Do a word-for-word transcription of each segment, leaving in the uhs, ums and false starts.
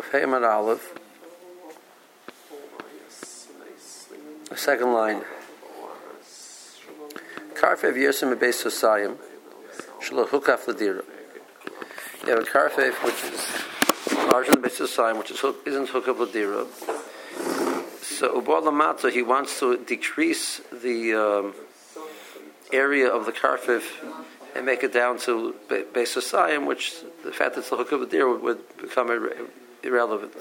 Payment Aleph. The second line. Karfev Yosem Beis Hosayim Shelo Hukaf Ladira. You have a karfev which is larger than Beis Hosayim, which is, isn't Hukaf Ladira. So Ubal Lamata, he wants to decrease the um, area of the karfev and make it down to Beis Hosayim, which the fact that it's the Hukaf Ladira would, would become ir- irrelevant.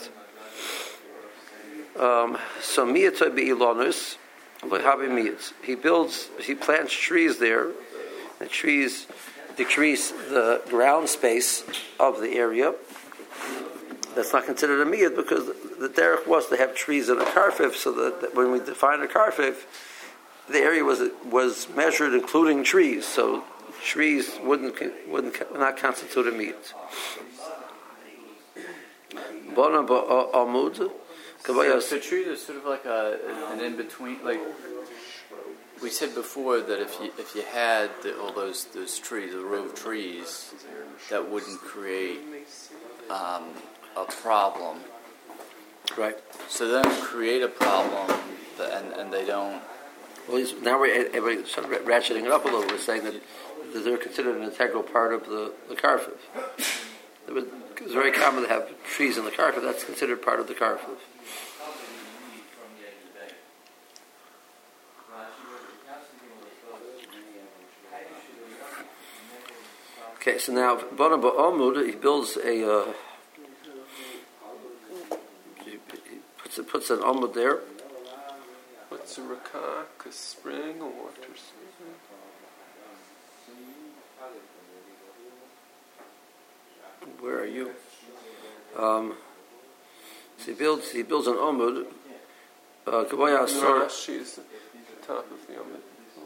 Um, so Miyatoy Be'ilonus, he builds, he plants trees there. The trees decrease the ground space of the area. That's not considered a miyat because the derech was to have trees in a karfev, so that, that when we define a karfev, the area was was measured including trees. So trees wouldn't wouldn't would not constitute a miyat. Bona ba'amud. So, so trees are sort of like a, an in-between. Like we said before, that if you if you had the, all those those trees, a row of trees, that wouldn't create um, a problem. Right. So then create a problem, and and they don't. Well, now we're, we're sort of ratcheting it up a little. We're saying that they're considered an integral part of the the karfev. It was, it was very common to have trees in the karfev. That's considered part of the karfev. Okay, so now Bona Ba'amud, he builds a, uh, he puts, he puts an amud there. What's a rakak? A spring, a water spring? Where are you? Um, so he builds, he builds an amud. Uh, Kabaya Asar. Rashi is at the top of the amud.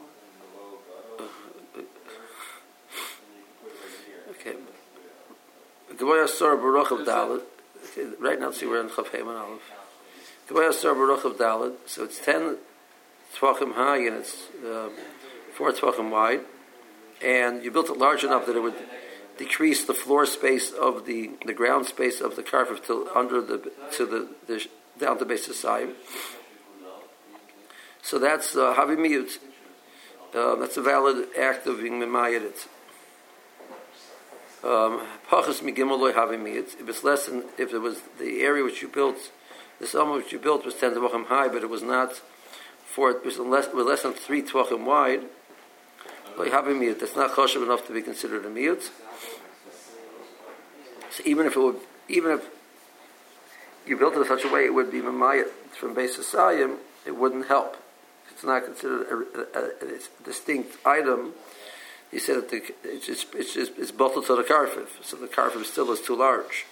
Okay. Gavoya Sar Baruch of Dalet. Right now, see we're in Chav Heyman Aleph. Gavoya Sar Baruch of Dalet. So it's ten tvachim high and it's uh, four tvachim wide, and you built it large enough that it would decrease the floor space of the, the ground space of the karfev till under the to the, the down to Beis Hosayim. So that's uh, Havi Miyut. Uh, that's a valid act of being Mimayed. Pachas migimel loy havi miyat. If it's less than, if it was the area which you built, the sum which you built was ten tvachim high, but it was not four, it was less, was less than three tvachim wide. Loy havi miyat. That's not choshev enough to be considered a miyat. So even if it would, even if you built it in such a way, it would be mamayat from Beis Hosayim, it wouldn't help. It's not considered a, a, a distinct item. He said that the, it's just it's just it's bottled to the karfev, so the karfev still is too large.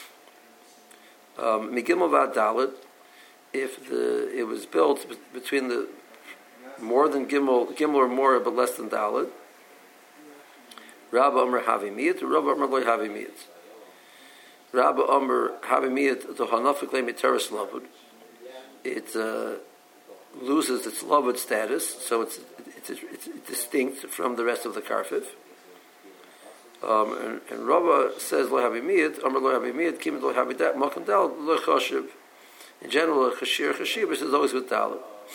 Migimel vad dalet, if the it was built between the more than gimel gimel or more but less than dalet. Rabba Omer havi miyat, Rabba Omer loy havi miyat. Rabba Omer havi miyat to hanafik le miteres lavud. It uh, loses its lavud status, so it's. It's, it's distinct from the rest of the karfev. Um, and, and Rava says lo havi miyat, Amar lo havi miyat, Kim lo havi dat, Malkam dal lo chashiv. In general, a chashir chashivas is always with dalet.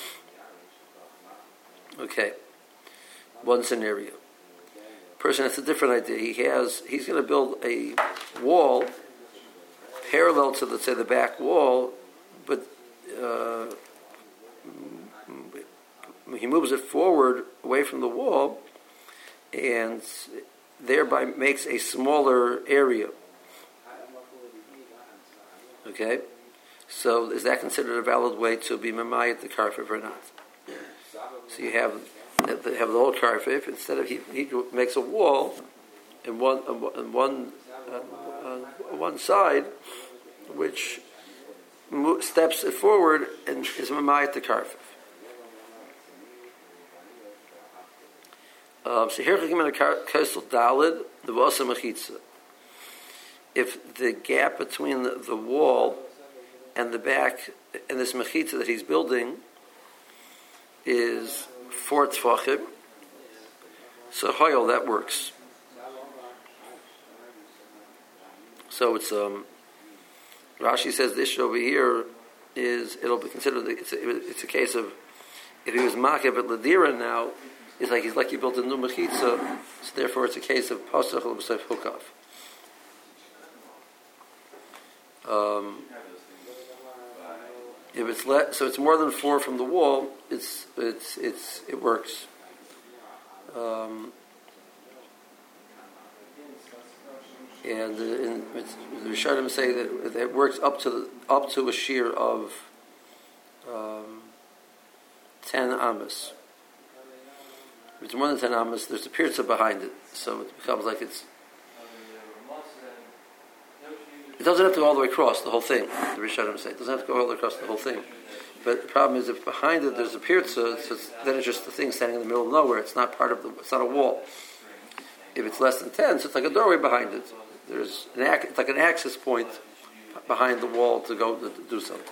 Okay, one scenario. Person has a different idea. He has he's going to build a wall parallel to, let's say, the back wall, but. Uh, He moves it forward away from the wall and thereby makes a smaller area. Okay? So is that considered a valid way to be mamayat the karfev or not? So you have have the whole karfev. Instead of he, he makes a wall in one in one uh, uh, one side, which mo- steps it forward and is mamayat the karfev. Um, so here, dalid the vasa mechitza. If the gap between the, the wall and the back and this mechitza that he's building is four tfachim, so hoyel that works. So it's um, Rashi says the issue over here is it'll be considered it's a, it's a case of if he was makev at ladira now, it's like he's like he built a new mechitza, so therefore it's a case of pasach l'b'sayf hukav. Um, if it's le- so it's more than four from the wall, it's it's it's it works. Um, and uh, in, the Rishonim say that, that it works up to the, up to a shear of um, ten amas. If it's more than ten amas, there's a pirza behind it, so it becomes like it's. It doesn't have to go all the way across the whole thing. The Rishonim say it doesn't have to go all the way across the whole thing. But the problem is, if behind it there's a pirza, so it's, then it's just the thing standing in the middle of nowhere. It's not part of the. It's not a wall. If it's less than ten, so it's like a doorway behind it. There's an ac- it's like an access point behind the wall to go to, to do something.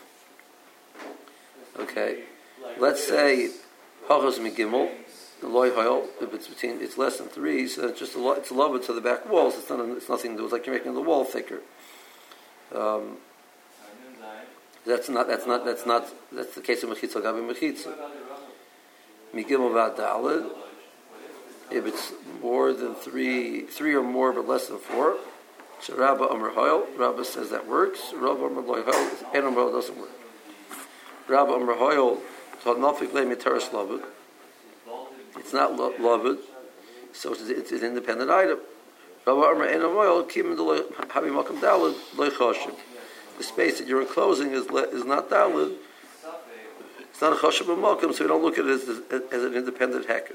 Okay, let's say hachos migimel, the loy hoil. If it's between, it's less than three, so it's just a lo- it's lower to the back walls. It's not. It's nothing to do. It's like you're making the wall thicker. Um, that's not. That's not. That's not. That's the case of mechitza gabi mechitza. Migimel v'adalid. If it's more than three, three or more, but less than four, so Rabba Amar Hoyle, Rabba says that works. Rabba Amar Loy Hoyle, and Amar doesn't work. Rabba Amar Hoyle taught Nafik Le Mitaris Lavid. It's not lo- Lavid, so it's, it's an independent item. Rabba Amar and Amar Hoyle Kim the Habi Malkam Dalid Loy Choshev. The space that you're enclosing is le, is not Dalid. It's not a Choshev of Malkam, so we don't look at it as, as, as an independent Hekif.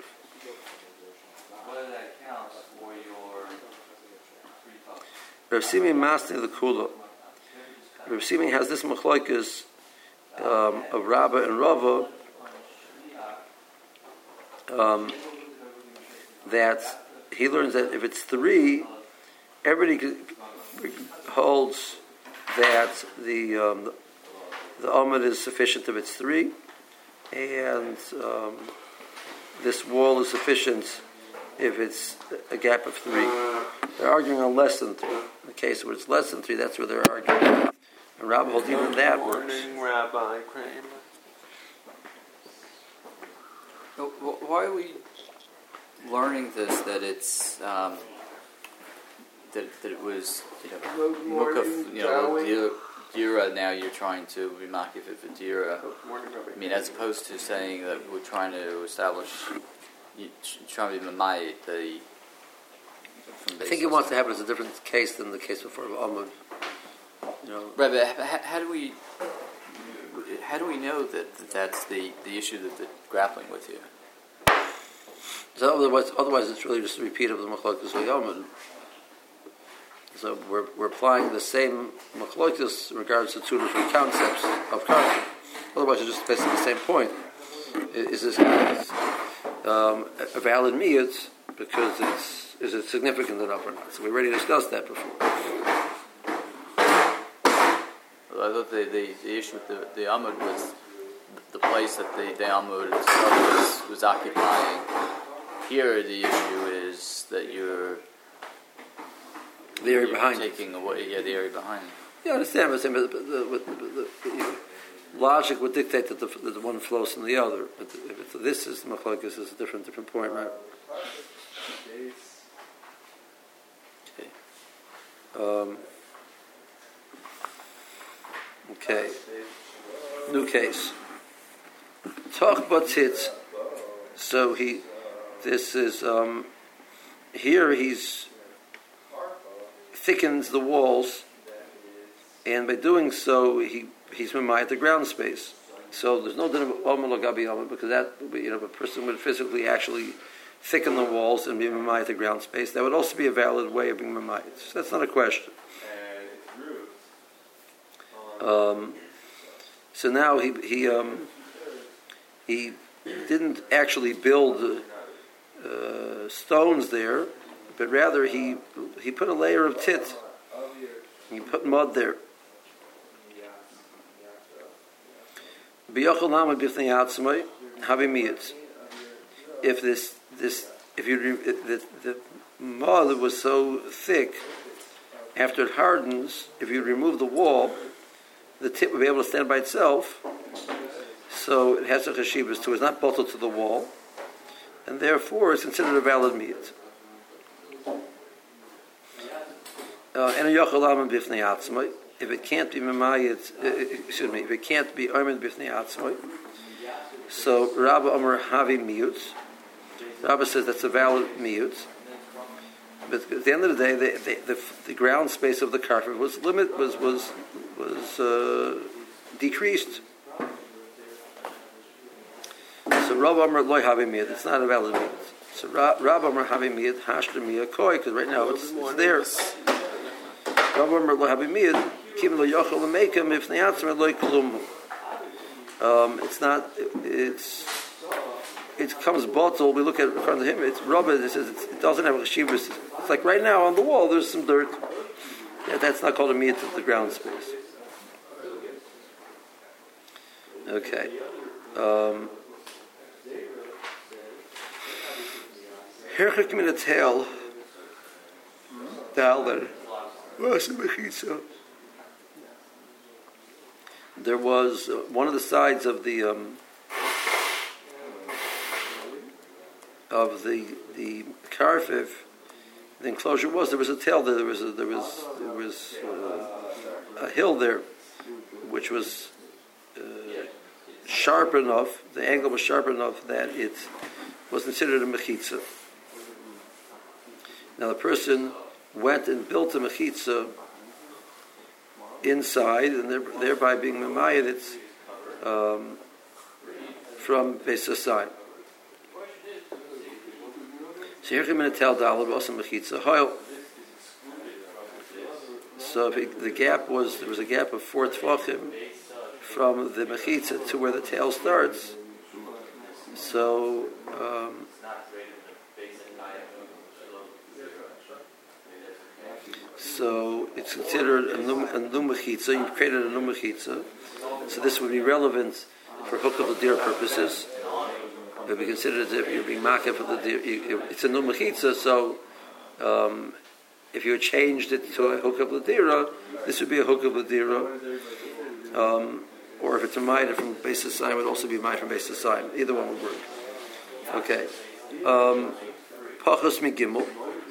Rav Simi Masni the Kula. Rav Simi has this machlokes um, of Rabba and Rava um, that he learns that if it's three, everybody holds that the um, the Amud is sufficient if it's three, and um, this wall is sufficient if it's a gap of three. They're arguing on less than three. In the case where it's less than three, that's where they're arguing. And Rabbi holds even that works. Morning, Rabbi Kramer. Why are we learning this? That it's um, that that it was you know mukaf, you know dira. Now you're trying to be makif it for dira. I mean, as opposed to saying that we're trying to establish, you trying to be mamay the. I think he wants to have it as a different case than the case before of Amud. You know, right? But how, how do we how do we know that, that that's the, the issue that they're grappling with here? So otherwise, otherwise, it's really just a repeat of the machlokes of Amud. So we're we're applying the same machlokes in regards to two different concepts of karka. Otherwise, it's just basically the same point. Is this um, a valid miyut because it's is it significant enough or not? So we already discussed that before. Well, I thought the, the, the issue with the, the Amud was the place that the, the Amud itself was, was occupying. Here, the issue is that you're the area you're behind taking away, yeah, the area behind. Yeah, I understand, but the, the, the, the logic would dictate that the, that the one flows from the other. But if it's, this is the machlokes, is a different different point, right? Okay. Um, okay. New case. Talk batit. So he, this is um, here. He's thickens the walls, and by doing so, he he's mimayat the ground space. So there's no din of Omer lo gabi Omer, because that, you know, if a person would physically actually thicken the walls and be mimayat the ground space, that would also be a valid way of being mimayat. So that's not a question. Um, so now he he um, he didn't actually build uh, stones there, but rather he he put a layer of tit. He put mud there. If this this if you the, the mud was so thick after it hardens, if you remove the wall, the tip will be able to stand by itself. So it has a cheshivas too. It's not bolted to the wall, and therefore it's considered a valid meat. And a yochalam bifnei atzmai. If it can't be memayit, excuse me, if it can't be omen bifnei atzmai, so Rabba Omer Havi Miyut. Rabba says that's a valid miyut. But at the end of the day, the, the, the, the ground space of the carpet was limit was was was uh, decreased. So Rabba Omer Loi Havi Miyut. It's not a valid miyut. So Rabba Omer Havi Miyut Hashter Miyut Koi, because right now it's, it's there. Rabba Omer Loi Havi Miyut Kim Lo Yochel L'Meikem If Ne'atzmer Loi Klum. Um, it's not. It's. It comes bottle. We look at it in front of him. It's rubber. It says it's, it doesn't have a cheshivas. It's like right now on the wall. There's some dirt. Yeah, that's not called a miyut of the ground space. Okay. Um, Herchik min a tail. Daler. There was uh, one of the sides of the um, of the the karfiv. The enclosure was there was a tail there. There was a, there was there was uh, a hill there, which was uh, sharp enough. The angle was sharp enough that it was considered a mechitza. Now the person went and built a mechitza inside, and thereby being memayed it's um, from Beis Hasai. So here came in a tel dalad also mechitza hoil. So if it, the gap was there was a gap of four tvachim from the mechitza to where the tail starts. So um, So it's considered a num mechitza. You've created a num mechitza. So this would be relevant for hook of the deer purposes. It would be considered as if you're being makeh for the deer. It's a num mechitza. So um, if you had changed it to a hook of the deer, this would be a hook of the deer. Um, or if it's a ma'ida from Beis Hasai, it would also be a ma'ida from Beis Hasai. Either one would work. Okay. Pachos migimel.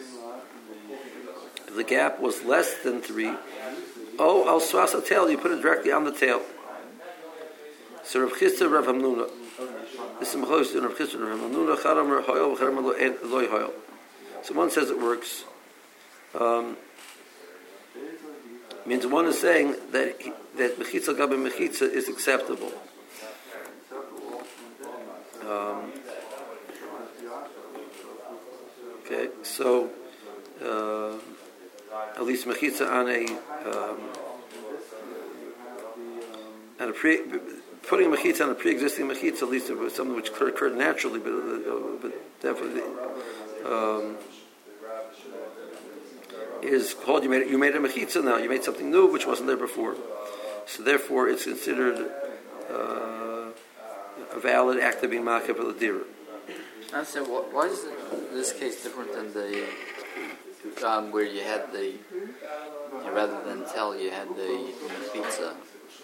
The gap was less than three. Oh, al swasa tail, you put it directly on the tail. So Rav Chisda, Rav Hamnuna. This is Mechos Rav Chisda, Rav Hamnuna. Chadam hoyel, chadam loy hoyel. So one says it works. Um, means one is saying that he, that mechitza gabe mechitza is acceptable. Um, okay, so. Uh, At least mechitza on a um, on a pre putting a mechitza on a pre-existing mechitza, at least it was something which occurred naturally, but uh, but definitely um, is called you made you made a mechitza now. You made something new which wasn't there before. So therefore, it's considered uh, a valid act of being makeh for the dira. I said, why is this case different than the? Um, where you had the, you know, rather than tell, you had the pizza.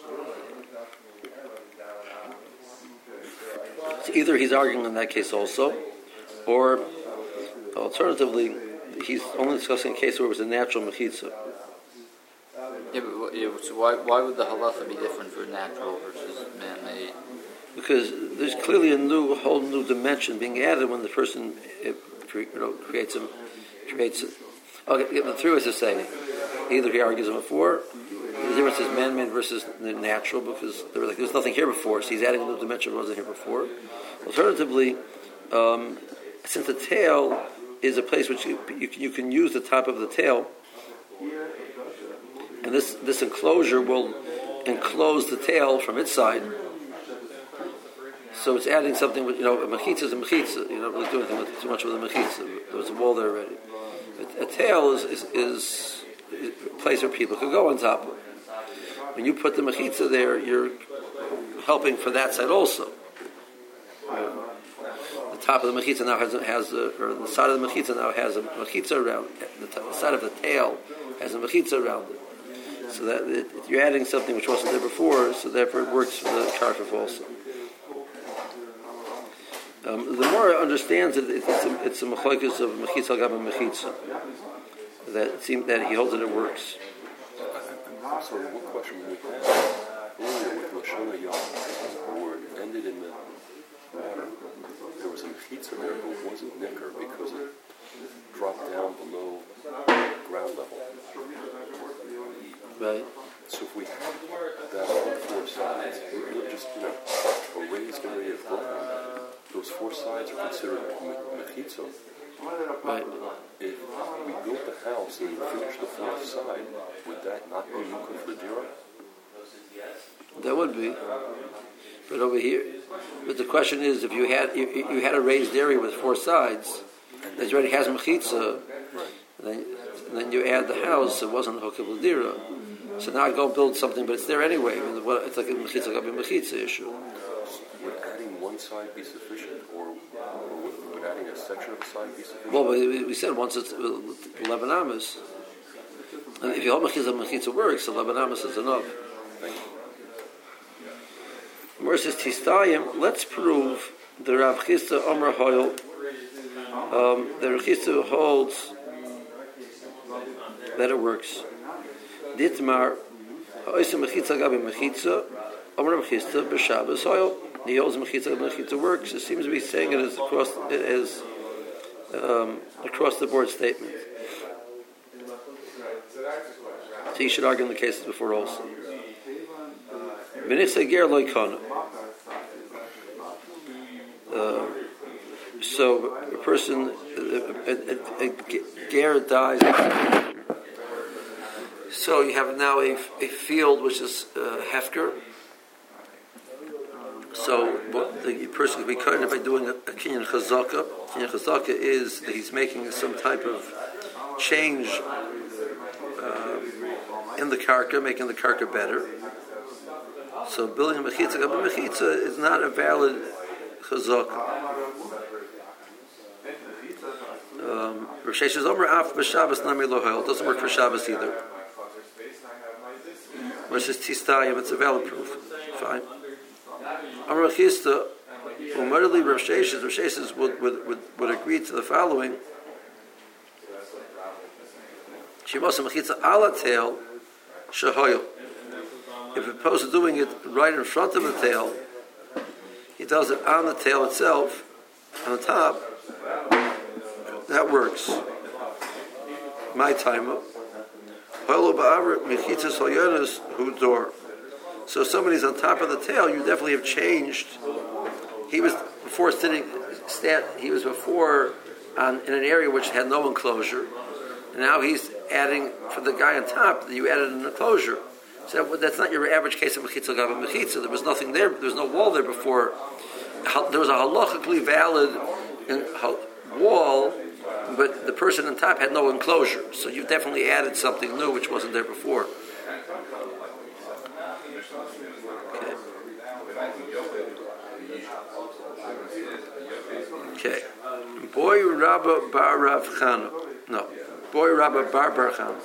So either he's arguing in that case also, or alternatively, he's only discussing a case where it was a natural mechitza. Yeah, but yeah, so why why would the halacha be different for natural versus man-made? Because there's clearly a new, whole new dimension being added when the person it, you know, creates a creates. A, Okay, the three is to say, either he argues before, the difference is man-made versus natural, because there was like, there's nothing here before, so he's adding a new dimension that wasn't here before. Alternatively, um, since the tail is a place which you, you, you can use the top of the tail, and this, this enclosure will enclose the tail from its side, so it's adding something, with, you know, a mechitza is a mechitza, you're not really doing anything with, too much with a mechitza, there was a wall there already. A tail is, is, is a place where people could go on top of. When you put the mechitza there, you're helping for that side also. The top of the mechitza now has, has a, or the side of the mechitza now has a mechitza around. The, t- the side of the tail has a mechitza around it. So that it, you're adding something which wasn't there before, so therefore it works for the karkaf also. Um, the more it understands it, it's a, it's a mechlokas of mechitza gab and mechitza. That it seems that he holds that it works. So one question we had earlier with Lashon Hayom, where it ended in the water, there was a mechitza there, but it wasn't nicker because it dropped down below ground level. Right. So if we have that on four sides, we're just, you know, a raised area of ground, those four sides are considered mechitza. Right. If we built the house and finished the fourth side, would that not be mukha for dira? That would be. But over here, but the question is, if you had you, you had a raised area with four sides that already has mechitza, then then you add the house. It wasn't hukah l'dira. So now I go build something, but it's there anyway. I mean, it's like a mechitza, like a mechitza issue. Would adding one side be sufficient, or, or would, would adding a section of a side be sufficient? Well, we, we said once it's eleven amas, and if you hold mechitza, mechitza works, eleven amas is enough. Thank you. Versus Tistayim, let's prove the Rav Chisda Omer Hoyle. Um, the Rav Chisda holds that it works. Ditmar, Ha'oisa Mechitza Gabi Mechitza, Omer Rav Chisda B'Shabbos Hoyle. He holds Mechitza Gabi Mechitza works. It seems to be saying it as across it as um, across the board statement. So you should argue in the cases before also. Uh, so a person, a, a, a, a ger dies. So you have now a, a field which is uh, hefker. So what the person can be kind of by doing a, a kinyan chazaka. Kinyan chazaka is that he's making some type of change uh, in the karka, making the karka better. So building a mechitza, a mechitza is not a valid chazak. Um, Rosh Hashanah's Omer Af b'Shabbos Nami Lo Hoil doesn't work for Shabbos either. Versus Tistayim, it's a valid proof. Fine. Amar Chisda, Umarli Rosh Hashanah, Rosh Hashanah would would would would agree to the following. Shemasa mechitza ala tail shehoil. If opposed to doing it right in front of the tail, he does it on the tail itself, on the top. That works. My time. So if somebody's on top of the tail, you definitely have changed. He was before sitting, stand, he was before on, in an area which had no enclosure, and now he's adding for the guy on top. You added an enclosure. So that's not your average case of mechitza gav mechitza. There was nothing there. There was no wall there before. There was a halachically valid wall, but the person on top had no enclosure. So you definitely added something new which wasn't there before. Okay. Okay. Boy Rabba Bar Rav Chana. No. Boy Rabba Bar Bar Chana.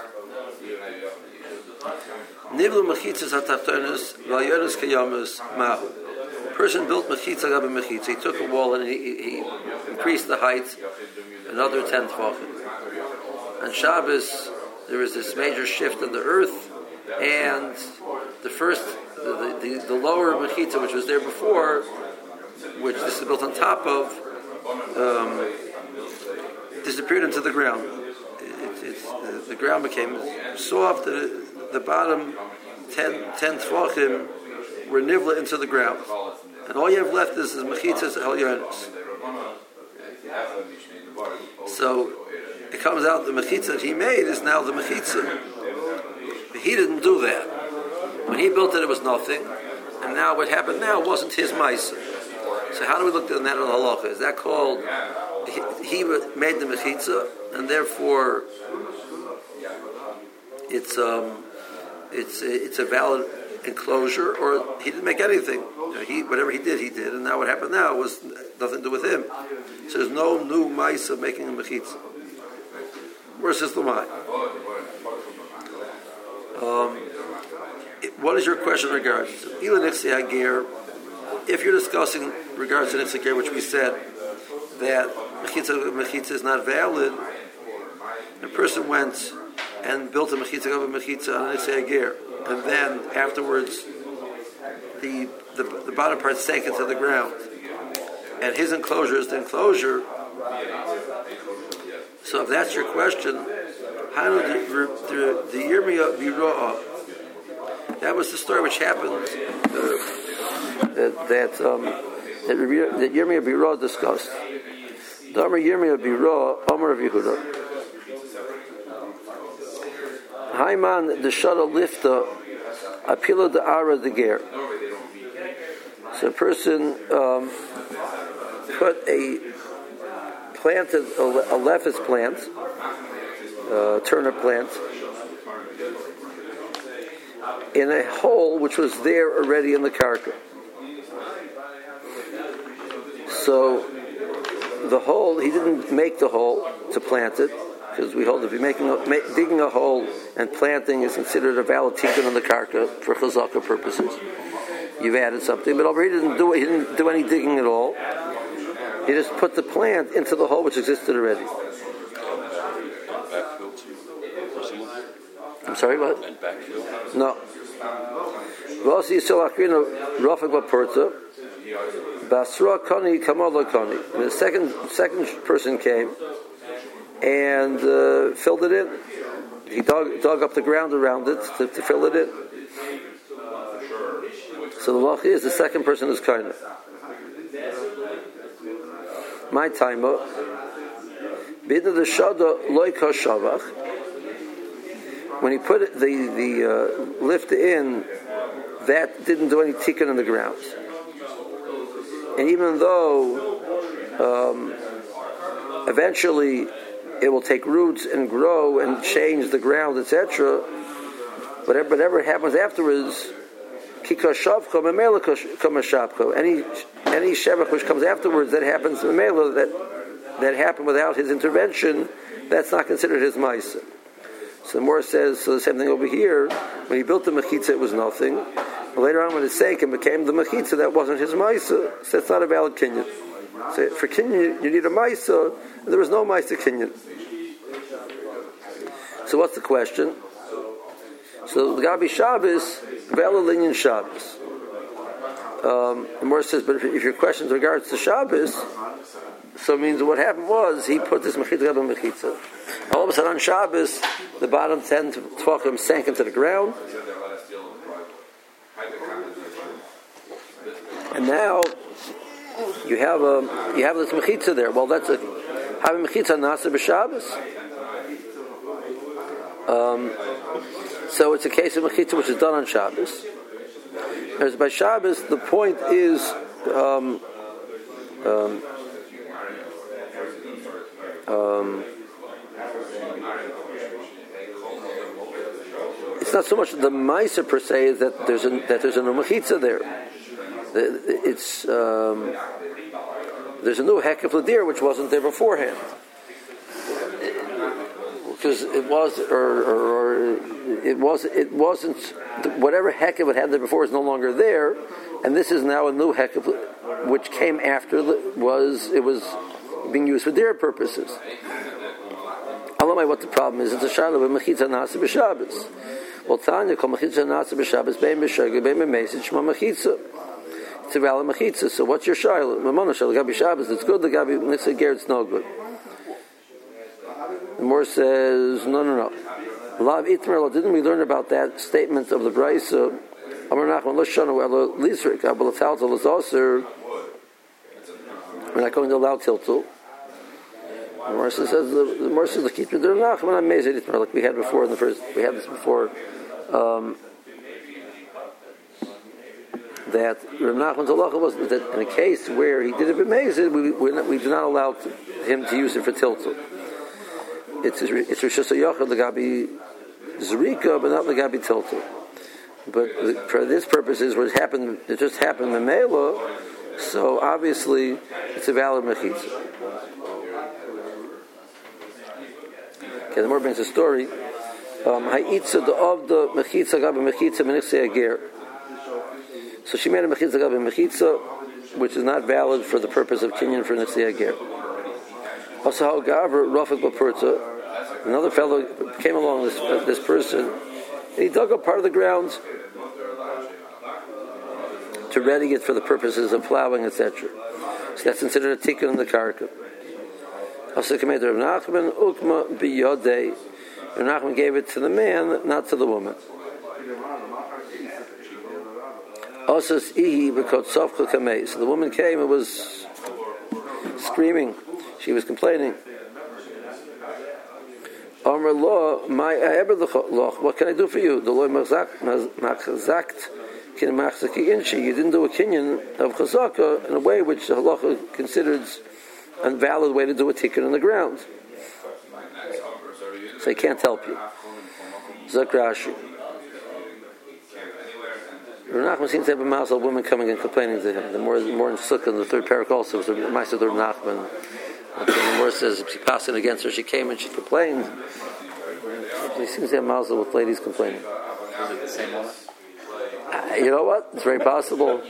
Nivlu mechitzas hatachtonos v'ayonos kayamas mahu. Person built mechitza gabi mechitza. He took a wall and he, he increased the height another ten tefachim. On Shabbos, there was this major shift in the earth, and the first, the, the, the lower mechitza, which was there before, which this is built on top of, um, disappeared into the ground. It, it, the, the ground became soft. The, the bottom ten, ten tefachim were nivla into the ground. And all you have left is, is mechitzas elyonos. So it comes out the mechitza that he made is now the mechitza. But he didn't do that. When he built it, it was nothing. And now what happened now wasn't his ma'isa. So how do we look at that on the halacha? Is that called, he, he made the mechitza, and therefore it's um, it's it's a valid enclosure, or he didn't make anything? You know, he whatever he did, he did, and now what happened now was nothing to do with him. So there's no new ma'isa making a mechitza. Versus the ma'isa. Um, what is your question in regards to Ila Nixi Hagir? If you're discussing regards to Nixi Hagir, which we said that Mechitza Mechitza is not valid, a person went and built a Mechitza of a Mechitza on a Nixi Hagir, and then afterwards the, the the bottom part sank into the ground, and his enclosure is the enclosure. So if that's your question, how did the the Yirmiyah Biro'ah? That was the story which happened uh, that that um, that, that Yirmiyah Biro'ah discussed. The Amar Yirmiyah Biro'ah, Amar of Yehuda. Haiman the Shada Lifta Apila de Ara de Ger. So a person um, put a planted a, a lephis plant, uh, turnip plant, in a hole which was there already in the karka. So the hole, he didn't make the hole to plant it, because we hold if you're making a, ma- digging a hole and planting is considered a valid tikkun on the karka for chazaka purposes. You've added something, but over he didn't do he didn't do any digging at all. He just put the plant into the hole which existed already. I'm sorry, what? And backfill? No. Basra Kani Kamala Kani. The second second person came and uh, filled it in. He dug, dug up the ground around it to, to fill it in. So the law is the second person is kind of. My time up. Bidna the Shada Loika Shavach. When he put it, the the uh, lift in, that didn't do any tikkun on the ground. And even though um, eventually it will take roots and grow and change the ground, et cetera, whatever, whatever happens afterwards, kikashavcha memela kamashavcha. Any any shevach which comes afterwards that happens memela that that happened without his intervention, that's not considered his ma'isa. So the Morah says, so the same thing over here. When he built the mechitza, it was nothing. But later on, when it sank and became the mechitza, that wasn't his ma'isa. So that's not a valid kinyan. So for kinyan, you need a ma'isa, and there was no ma'isa kinyan. So what's the question? So the Gabi Shabbos, valid linyan Shabbos. Um, the Morah says, but if, if your question is regards to Shabbos, so it means what happened was he put this mechitza on mechitza. All of a sudden on Shabbos, the bottom ten tefachim sank into the ground, and now you have a you have this mechitza there. Well, that's a having mechitza nasa b'Shabbos. Um, so it's a case of mechitza which is done on Shabbos. Whereas by Shabbos, the point is. Um, um, um, It's not so much the ma'aser per se is that there's a that there's a new mechitza there. It's um, there's a new hekef l'dir which wasn't there beforehand, because it was or, or, or it was it wasn't whatever hekef it had there before is no longer there, and this is now a new hekef which came after was it was being used for dir purposes. I don't know what the problem is. It's a shaila with mechitza nasa b'Shabbos. Well, Tanya called mechitza nasa b'Shabbos bein b'shogeg bein b'meisid shma mechitza. It's a valid mechitza. So what's your shaila? Mamona shaila gabi Shabbos. It's good. The gabi nixay ger. It's no good. The Morah says no, no, no. Lav itmer. Didn't we learn about that statement of the Brisa? Amar Nachman lo shanu elo lisrik abel taltal is also. We're not going to allow tiltul. The Morah says the, the Morah says the keeper there Nachman I'm amazed it like we had before in the first we had this before um, that Rav Nachman's halacha was that in a case where he did it amazed we we, not, we do not allow to, him to use it for tiltul. It's it's Rishus HaYachid the Gabi Zrika but not the Gabi tiltul. But the, for this purposes what happened it just happened in Mela, so obviously it's a valid mechitza. Okay, the Morah brings a story Ha'itza the of the mechitza gab mechitza menichse ager. So she made a mechitza gab mechitza, which is not valid for the purpose of kinyan for nichse ager. Also, how gaver rafik b'purta, another fellow came along this uh, this person, and he dug up part of the ground to ready it for the purposes of plowing, et cetera. So that's considered a tikkun in the karka. Also, Commander of Nachman, Ukma biyodei. Nachman gave it to the man, not to the woman. Also, ihi b'kotzovcha kamei. So the woman came and was screaming. She was complaining. Amr lo, my loch. What can I do for you? The Lord machzakt kin machzaki inchi. You didn't do a kinyan of chazaka in a way which the halacha considers a valid way to do a tikkun on the ground. So I can't help you. Zak Rashi. Rav Nachman seems to have a mouse of women coming and complaining to him. The more, more in Sukkah, in the third parak also, was the Ma'aseh of Rav Nachman. The more says she passed it against her. She came and she complained. He seems to have a mouse with ladies complaining. Is it the same one? Uh, you know what? It's very possible.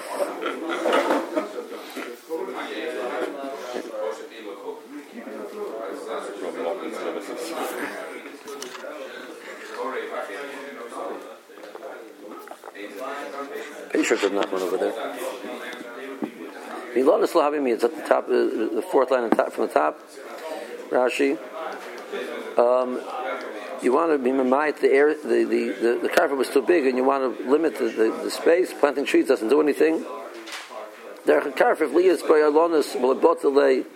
Pretty sure there's not one over there. Milonis lahavimi. It's at the top, uh, the fourth line top, from the top. Rashi. Um, you want to be mamait the air. The the the, the carpet was too big, and you want to limit the, the, the space. Planting trees doesn't do anything. There carpet liyas by alonis malabotelei.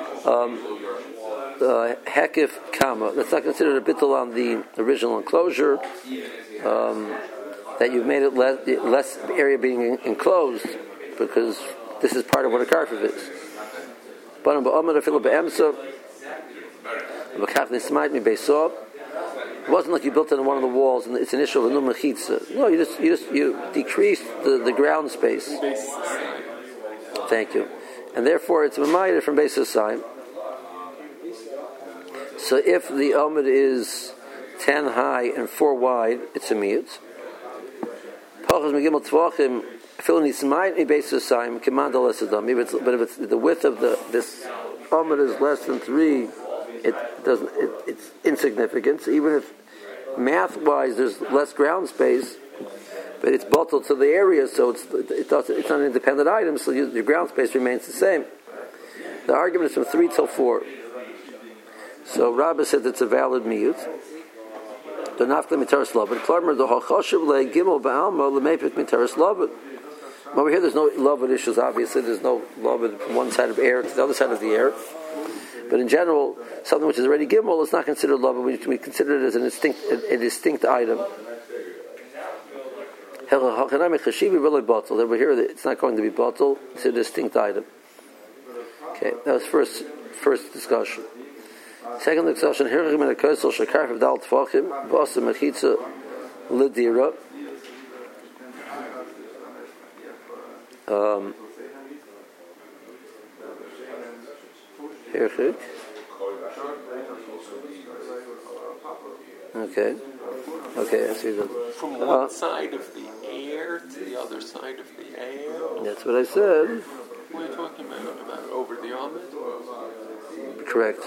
Uh, Hekif Kama. That's not considered a bittul on the original enclosure. Um, that you've made it less, less area being enclosed because this is part of what a karfif is. But it wasn't like you built it on one of the walls and it's an issue of a new mechitza. No, you just you just you decreased the, the ground space. Thank you. And therefore it's mamayed from basis sign. So if the omid is ten high and four wide, it's a miyut. But if it's, but if it's the width of the this omid is less than three, it doesn't. It, it's insignificant. So even if math-wise there's less ground space, but it's bottled to the area, so it's it doesn't. It's not an independent item, so you, your ground space remains the same. The argument is from three till four. So Rabbah said it's a valid miyut. The nafka mitaras lobet. Klarmer the hachashiv le gimel ba'alma lemepik mitaras lobet. Over here, there's no lobet issues. Obviously, there's no lobet from one side of air to the other side of the air. But in general, something which is already gimel is not considered lobet. We, we consider it as an distinct, a, a distinct item. Over here, it's not going to be bottle. It's a distinct item. Okay, that was first first discussion. Second discussion, Hirchim and a Kosel Shekarf of Dal Tfachim, Vasa Mechitza Lidira. Um, Hirchim. Okay. Okay, I see that. From one uh, side of the air to the other side of the air? That's what I said. What are you talking about? About over the Ahmed? Correct.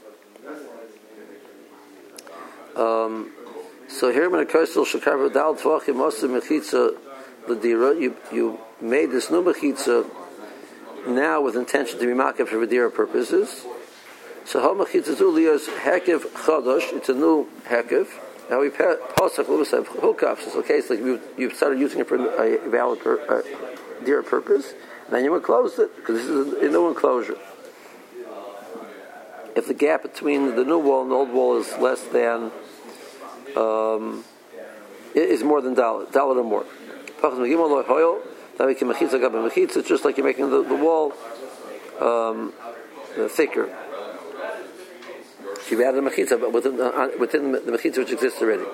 Um, so here, when a kosel shekarva dal tvachim osa mechitza l'dira, you you made this new mechitza now with intention to be makif for Vidira purposes. So how mechitza zuliyas hekev chadash? It's a new hekev. Now we pasach l'vasayv hukaf. It's okay. It's like you you've started using it for a valid per, uh, Dira purpose. And then you enclosed it because this is a new enclosure. If the gap between the new wall and the old wall is less than, um, is more than dollar, dollar or more. It's just like you're making the, the wall um, thicker. You've added a mechitza, but within, uh, within the mechitza which exists already.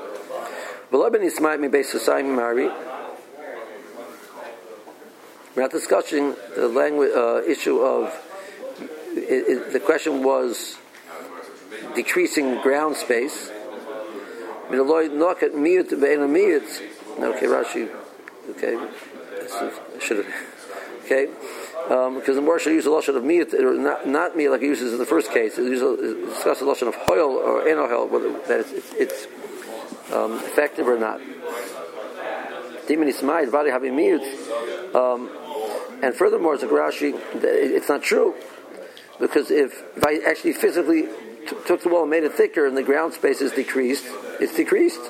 We're not discussing the language uh, issue of. It, it, the question was decreasing ground space. Minaloy noket miyut be'ena miyut. Okay, Rashi. Okay, I should have. Okay, um, because the Maharsha uses a lashon of miyut, or not not miyut like he uses in the first case. It uses discusses a lashon of hoil or enohel, whether that it's, it's, it's um, effective or not. Dimini smayit body having miyut, and furthermore, it's like Rashi. It's not true, because if if I actually physically t- took the wall and made it thicker, and the ground space is decreased, it's decreased.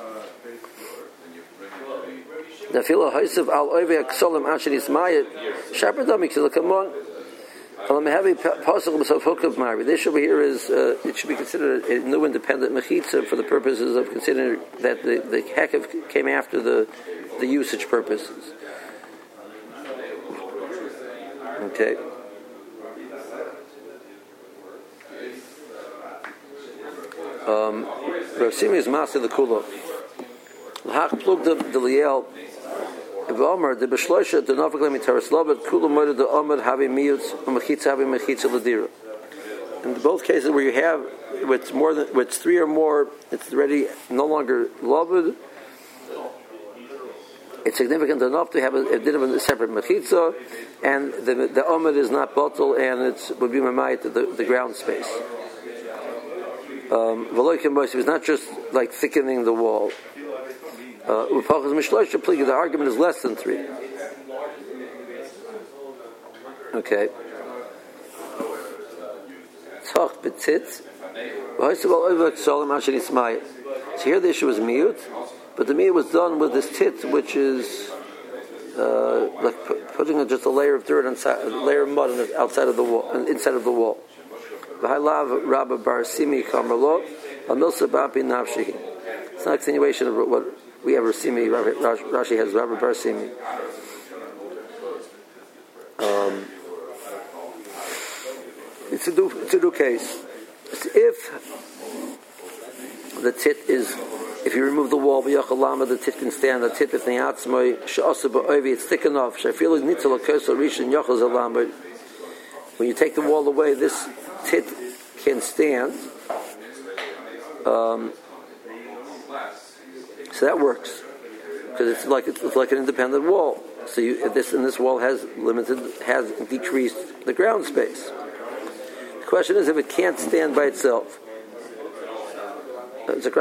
The filo ha'isiv al oivei aksolim asher ismayit shaperdami k'zil kamon alam heavy possible of hukav mari. The issue here is uh, it should be considered a new independent mechitza for the purposes of considering that the the hekav came after the the usage purposes. Okay. Um, Rav Simi is master the kula. L'hach plug the liel. V'omer the b'shloisha the nafik lemi taraslavet kula moed the omer havi miyutz u'mechitza havi mechitza l'dira. In both cases where you have with more than with three or more, it's already no longer loved. It's significant enough to have a, a, a separate mechitza, and the the omer is not bottle, and it would be mamayit the the ground space. Um, it's not just like thickening the wall. Uh, the argument is less than three. Okay. So here the issue was miyut, but the miyut was done with this tit, which is uh, like pu- putting just a layer of dirt inside, a layer of mud on the outside of the wall, inside of the wall. V'halav Rabba Bar Simi Kamerlo Amilsa Bapi Nafshihi. It's not a continuation of what we have. Simi Rashi has Rabba Bar Simi. Um, it's a do it's a do case. If the tit is, if you remove the wall, v'yachalama, the tit can stand. The tit if ne'atzmoi she'asa ba'ovi, it's thick enough. She'afil is nitzel akoso rishon yachal zalamah. When you take the wall away, this tit can stand. Um, so that works because it's like it's, it's like an independent wall. So you, this and this wall has limited, has decreased the ground space. The question is if it can't stand by itself. Over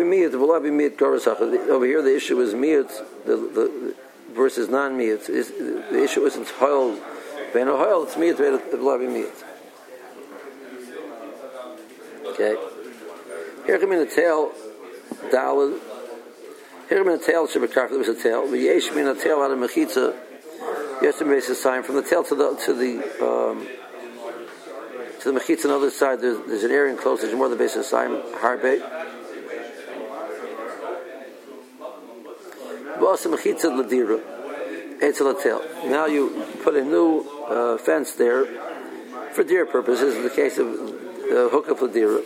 here, the issue is miyut, the, the versus non-miyut. The issue isn't hoil. Ben oil, it's miyut, it's loving miyut. Okay. Here come in the tail, dalad. Here come in the tail, shebekar. There was a tail. But yesh min a tail out of mechitza. Yes, to base sign from the tail to the to the um, to the mechitza on the other side. There's, there's an area enclosed. There's more than base sign. Harbeit. Boss mechitza ladira. It's a tail. Now you put a new uh, fence there for deer purposes. In the case of uh, hookup for deer,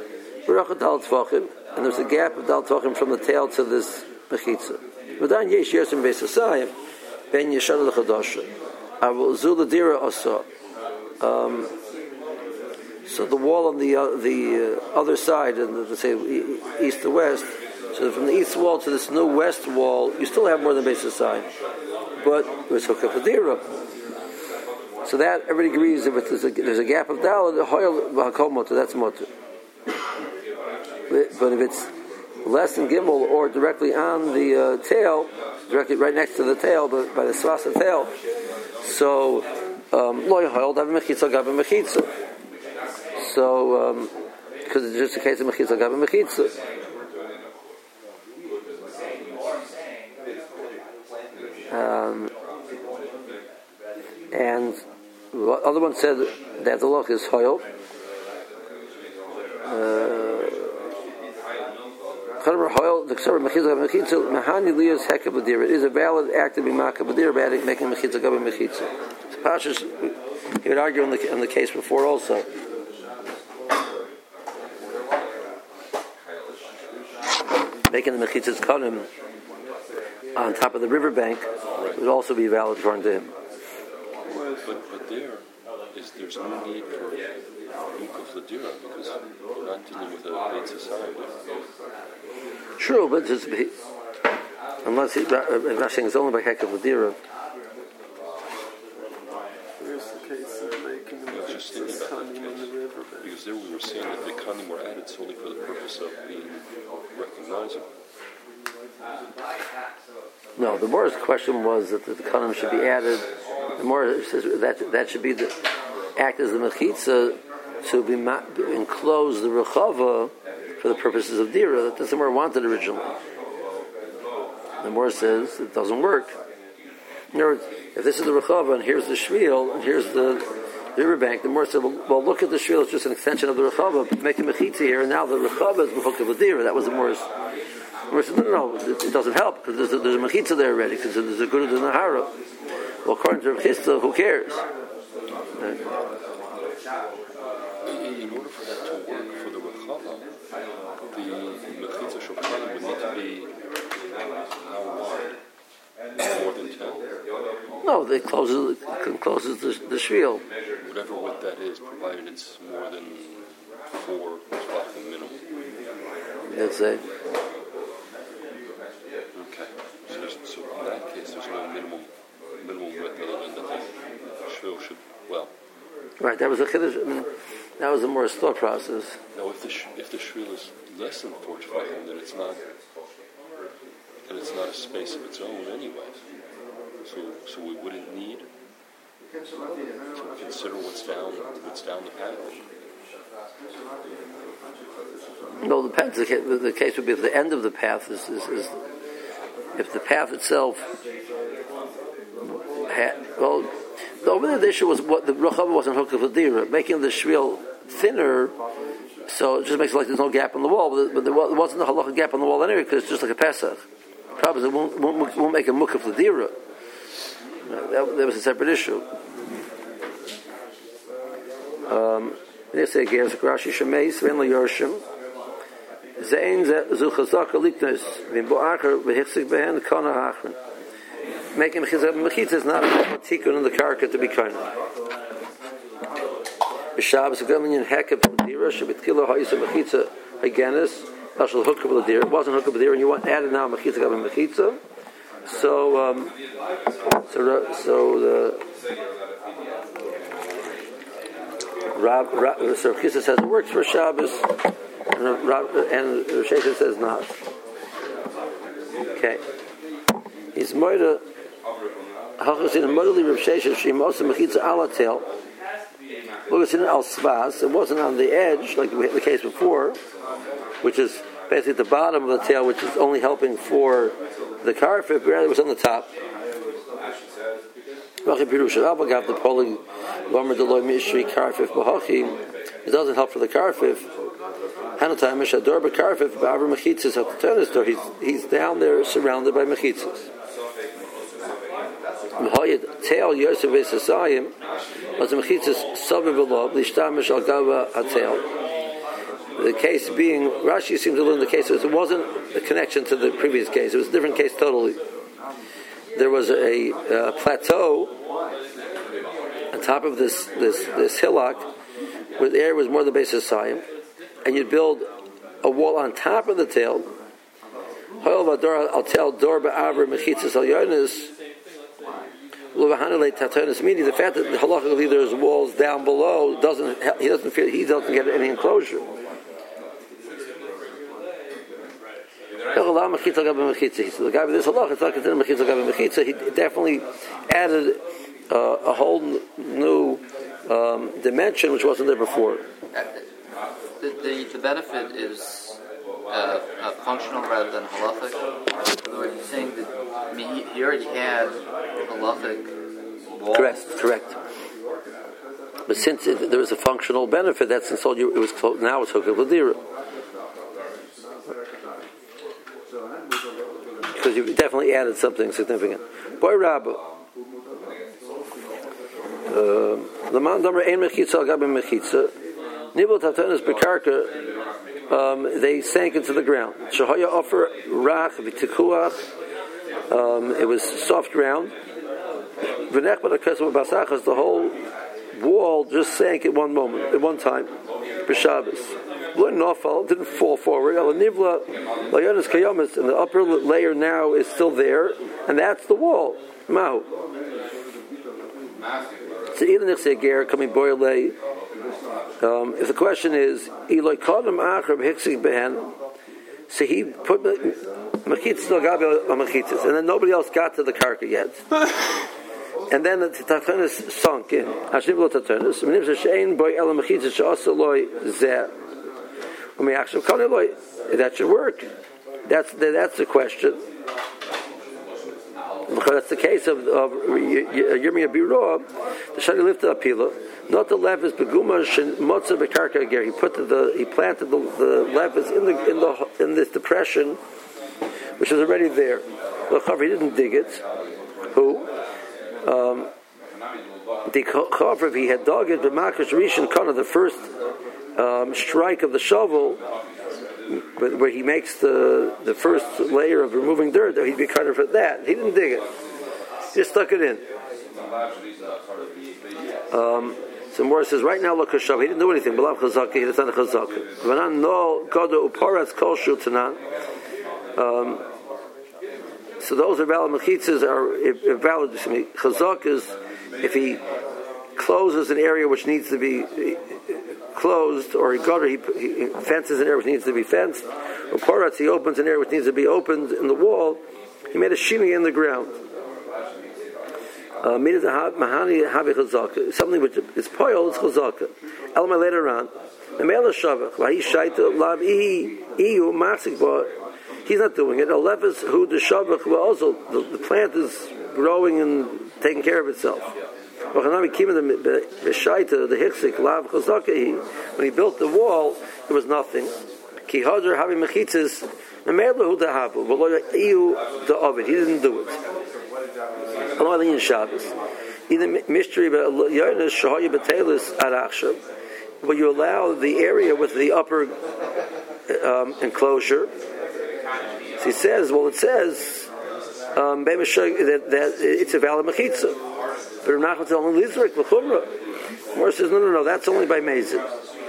and there's a gap of dal tvachim from the tail to this mechitza. V'dan yesh yesim beisasayim ben yeshad l'chadasha. I will zul the deer also. So the wall on the uh, the uh, other side, and let's say east to west. So from the east wall to this new west wall, you still have more than beisasayim. But it was hooked up with dira. So that everybody agrees if there's a, there's a gap of dalad, hoil v'hakol motor, that's motor. But if it's less than gimel or directly on the uh, tail, directly right next to the tail, but by the swasa tail, so lo hoil dav mechitza gav mechitza. So because um, it's just a case of mechitza gav mechitza. Um, and the other one said that the loch is hoil. It is a valid act of being makabadir, making mechitza gabi mechitza. Pashas, he would argue in the, in the case before also. Making the mechitzas kanim on top of the riverbank would also be valid according to him. But, but there, is there's no need for Mukaf Ladira because we're not dealing with a paid society. True, but just be, unless he, I'm saying it's only by Hekav Ladira. Where's the case of making I was just thinking about that case. Because there we were saying that the Kanim were added solely for the purpose of being recognizable. No, the Mor's question was that the Kanim should be added. The Mor says that that should be the act as the Mechitza to be ma- enclose the Rechava for the purposes of Dira. That the Mor wanted originally. The Mor says it doesn't work. In other words, if this is the Rechava and here's the Shvil and here's the riverbank, the Mor said, well, well, look at the Shvil, it's just an extension of the Rechava, make a Mechitza here, and now the Rechava is Mechukah V'Dira. That was the Mor's. The Mor said, no, no, no, it, it doesn't help, because there's a, there's a Mechitza there already, because there's a Guru Nahara. Well, according to Rav Chisda, who cares? Right. In order for that to work for the Rechava, the Mechitza Shulchan would need to be how wide? More than ten? No, it closes, it closes the, the Shvil. Whatever width that is, provided it's more than four, it's like the minimum. Let's say. Okay. So, there's, so in that case, there's no minimum minimum width other than that the shvil should, well. Right, that was a chiddush. I mean, that was a more thought process. Now, if the sh- if the shvil is less than four tefachim, then it's not then it's not a space of its own anyway. So so we wouldn't need to consider what's down what's down the path. No, the path. The, the case would be if the end of the path is, is, is if the path itself had, well, the over there the issue was what the Rechava wasn't hooked with Dira, making the Shvil thinner, so it just makes it like there's no gap in the wall, but, but there wasn't a halacha gap in the wall anyway, because it's just like a Pesach. The problem is it won't, won't, won't make a mukaf l'dira. That, that was a separate issue. Um, they say, Rashi Shemeis, Ven Lo Yorshim, Zein Zu Chazaka Liknes, Vim Bo'acher, V'hichzik Behen, Kona Hachrin. Making Mechitza is not a tikkun in the karka to be kind of. B'Shabbos, a Gominian Hekab L'dira, Shebetkilo Ha'isa Mechitza, Hagenis, Ashal Hukab L'dira. It wasn't Hukab L'dira, and you want added now Mechitza Gabin Mechitza. So, um, so, so the Rab, Rab, so Chisa says it works for Shabbos, and Rab, and Shesha says not. Okay, he's moida. Hachas in a modally Rav Shesha Shimosa Mechitza Alatel. Look, it's in Al Svas. It wasn't on the edge like the case before, which is basically at the bottom of the tail, which is only helping for the karfif. Rather, it was on the top. It doesn't help for the karfif. He's, he's down there surrounded by mechitzas. Tail Yosef Esasayim was a mechitzas sabivulov lishtamish al gava hatel. The case being, Rashi seems to learn the case, it wasn't a connection to the previous case. It was a different case totally. There was a, a plateau on top of this this this hillock where the air was more the base of Sayim, and you'd build a wall on top of the tail. I'll tell Dor Ba'avr Mechitzas Al Yonis. Meaning the fact that the halacha leader's walls down below doesn't he doesn't feel he doesn't get any enclosure. The guy with this halacha, it's not considered mechitza gabi mechitza. He definitely added uh, a whole new um, dimension which wasn't there before. The, the, the benefit is uh, uh, functional rather than halachic. Are you saying that I mean, he, he already had halachic walls? Correct, correct. But since it, there was a functional benefit, that's installed. You, it was close, now it's hooked with Dira. Because you definitely added something significant. Boy Rabba. The man damer ein mechitza al gabi mechitza. Nibul tatanis bekarka. Um, they sank into the ground. Shahaya offer rach v'tikuach. Um, it was soft ground. V'nech b'akasam b'asachas. The whole wall just sank at one moment, at one time. B'Shabbos. Nofal didn't fall forward. El Nivla, Layonis Kayomis, and the upper layer now is still there, and that's the wall. Mahu. So even if they ger coming boile, um, if the question is Eloi Kodam Achar Hiksig Behen, so he put Mechitzas no Gabi on Mechitzas, and then nobody else got to the karka yet. And then the Tatanis sunk in. Hashim lo Tatanis. Menim she'ein boy ela Mechitzas she'asa loy zeh. That should work. That's the, that's the question. Because that's the case of of Yirmiyah Biro. The Shani lifted up Pila. Not the levis beguma motza bekarka again. He put the, the he planted the, the levis in the in the in this depression, which was already there. He didn't dig it. Who? Um, the Chavrov, he had dug it, but Makash Rishon Kana, the first um, strike of the shovel, where he makes the the first layer of removing dirt, he'd be kind of for that. He didn't dig it; he just stuck it in. Um, so Morris says, right now, look, he didn't do anything. B'lav chazaka, he didn't a chazaka. V'nan no gado uparatz kol shul tanan. So those are valid mechitzas are valid. Chazakas, if he closes an area which needs to be closed, or he gutter, he, he fences an area which needs to be fenced, or paratz, he opens an area which needs to be opened in the wall. He made a shimi in the ground. Uh, something which is poil is chazaka. Elma later on, the male shavach, lahi shaita lav iu masik ba. He's not doing it. Elevis who the shavach also the, the plant is growing and taking care of itself. When he built the wall, there was nothing. Ki hadar having mechitzas, the male who the havu, but iu the ovid. He didn't do it. Another in Shabbos. Either mystery, but Yonis Shahaya Batelis Arachshav, where you allow the area with the upper um, enclosure. So he says, well, it says um, that, that it's a valid mechitza. But Nachman says only Lizrik v'chumra. Mor says no, no, no, that's only by mezid.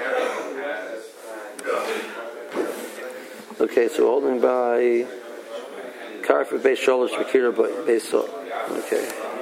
Okay, so holding by Karfa Beis Shalosh V'Kira Beis So. Okay.